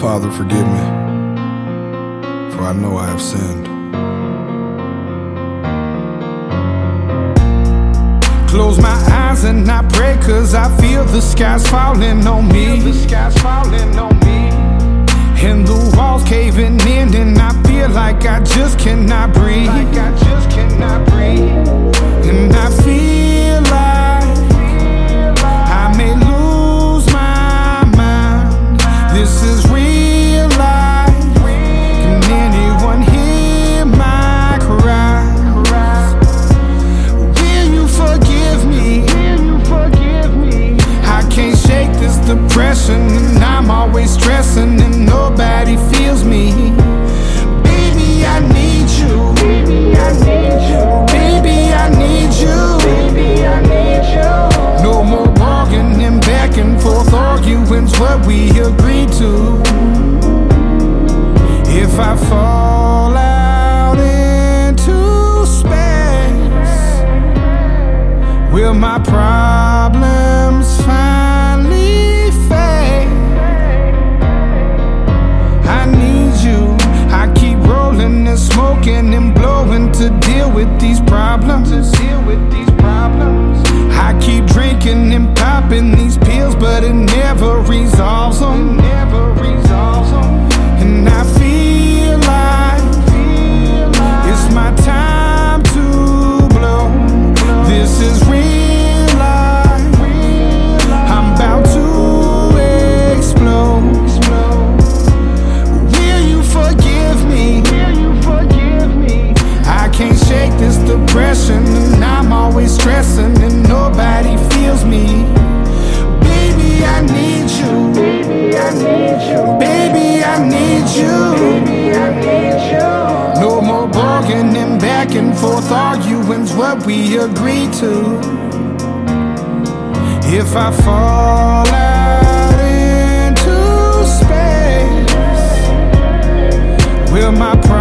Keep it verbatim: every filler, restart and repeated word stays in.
Father, forgive me, for I know I have sinned. Close my eyes and I pray, cause I feel the sky's falling on me. The sky's falling on me. And the walls caving in, and I feel like I just cannot breathe. Like I just cannot breathe. And I feel like I may lose my mind. This is real life. Can anyone hear my cries? Will you forgive me? Will you forgive me? I can't shake this depression, and I'm always stressing, and nobody feels me. Baby, I need you. Baby, I need you. Baby, I need you. Baby, I need you. No more bargaining and back and forth arguing's what we agreed to. If I fall out into space, will my problems finally fade? I need you. I keep rolling and smoking and blowing to deal with these problems. To deal with these problems. I keep drinking and popping these pills, but it never resolves them. It never resolves them. And I feel like it's my time to blow. This is real life. I'm about to explode. Will you forgive me? Will you forgive me? I can't shake this depression, and I'm always stressing, and nobody feels me. Baby, I need you. Baby, I need you. Baby, I need you. Baby, I need you. No more bargaining back and forth arguing's what we agreed to. If I fall out into space, will my